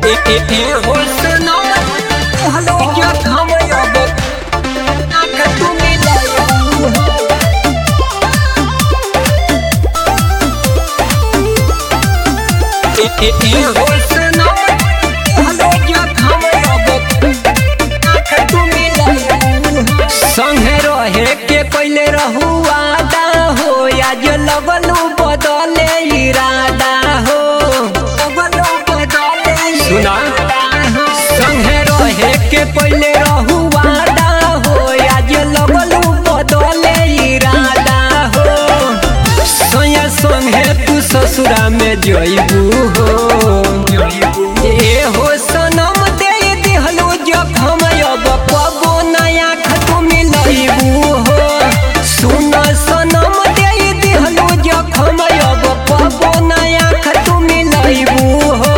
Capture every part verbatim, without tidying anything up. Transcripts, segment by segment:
संगे रहे के पहले रहुआदा हो आज लगलू बदले इरादा हो सुना संगे रहे के पहले रहुआदा हो आज लगलू बदले इरादा हो सोया संगे तू ससुरा में जइबू हो ए हो सनम दे दिहलू जखम अब कबो नया खतु मिलइबू हो सुन सनम दे दिहलू जखम अब कबो नया खतु मिलइबू हो।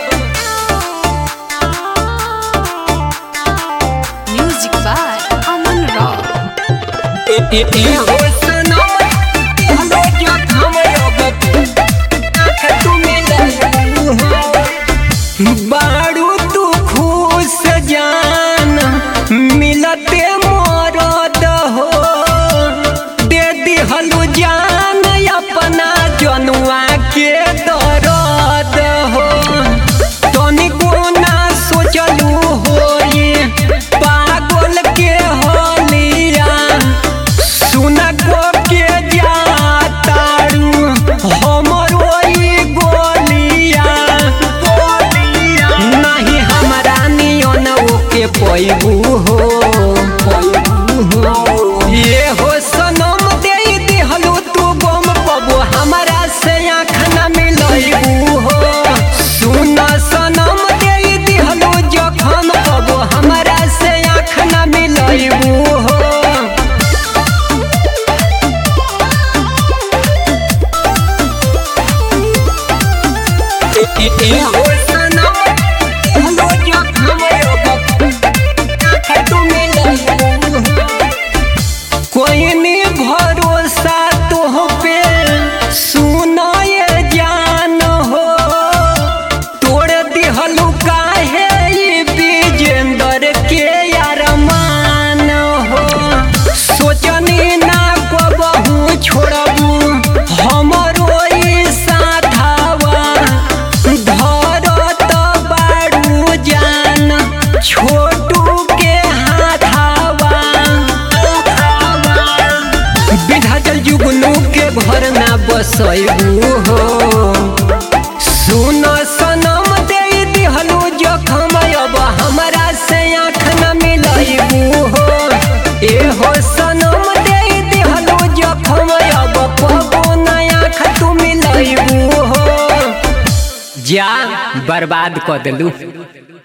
Music by Aman Rock. ए ए हो सनम दिहलू जखम अब खतु मिलइबू हो बारू तू खुश जान मिलते मरद हो दे दिहलू जान अपना जनुआ के दर्द हो तनिको ना सोचलू होई पागल के होलिया सुना को के जातारू हमर ओई गोलिया नहीं हमारा नियन ओके पैबू हो ये हो सनम दे दिहलू तू गम पबो हमारा से आँख न मिलइबू हो सुन सनम दे दिहलू जखम पबो हमारा से आँख न मिलइबू हो। ए ए हो सनम दिहलू जखम अब कोई नहीं भरोसा तुह पे सुना ये जान हो तोड़ दिहलू काहे विजेंदर के अरमान हो सोचनी ना कबहू छोड़बू हमरो ई साथवा धरत बारू जान छोटू के हाथावा विधाचल जुगनू के घर ना बसैबू हो सुन सनम दे दिहलू जखम अब हमारा से आँख न मिलइबू हो ए हो सनम दे दिहलू जखम अब कबो नया खतु मिलइबू हो जा बर्बाद कर देलू।